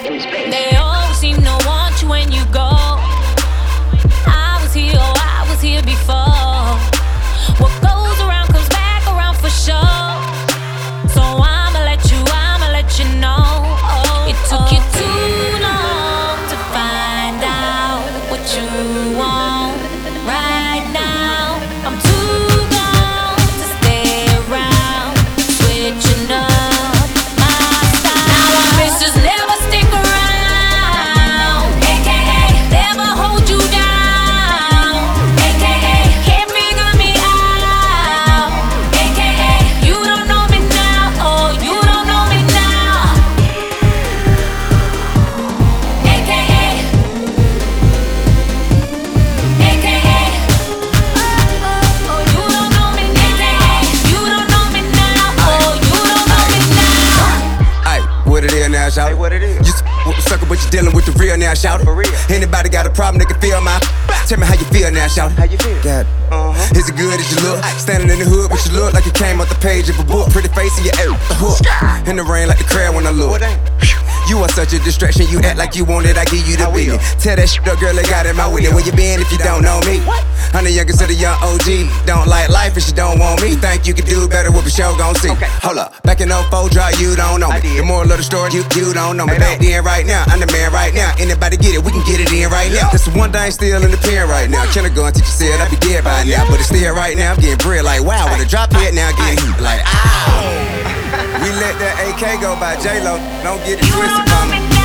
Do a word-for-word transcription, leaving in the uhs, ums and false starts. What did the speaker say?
They always seem to want you when you go. I was here, oh, I was here before. What goes around comes back around for sure. So I'ma let you, I'ma let you know. Oh, it took you too long to find out what you want right now. I'm too gone to stay around, switching up my style. Now I wish just never stick around, A K A never hold you down, A K A can't figure me out, A K A you don't know me now, oh you don't know me now, A K A A K A oh you don't know me now, you don't know me now, oh you don't know me now. Ay, what it is now, shout it. What it is? You s- with a sucker, but you dealing with the real now, shout it. For real. Anybody got a problem, they can feel my. Tell me how you feel now, shout it. How you feel? God. Uh-huh. Is it good as you look? Standing in the hood, but you look like you came off the page of a book. Pretty face and your air, the hook. In the rain like the crowd when I look. What ain't? You are such a distraction, you act like you want it, I give you the I will. business. Tell that shit up, girl, they got it my way. Where you been if you don't know me? I'm the youngest of the young O G. Don't like life if she don't want me. Think you can do better, what the show gon' see. Okay. Hold up, back in oh four dry, you don't know I me. did. The moral of the story, you, you don't know me. Hey, Back no. then, right now, I'm the man right now. Anybody get it, we can get it in right now. That's the one thing still in the pen right now. Kindergarten teacher said I'd be dead by now. But it's still right now, I'm getting bread like wow. When I drop it now, getting heat like ow. We let that A K go by J-Lo, don't get it twisted, mama.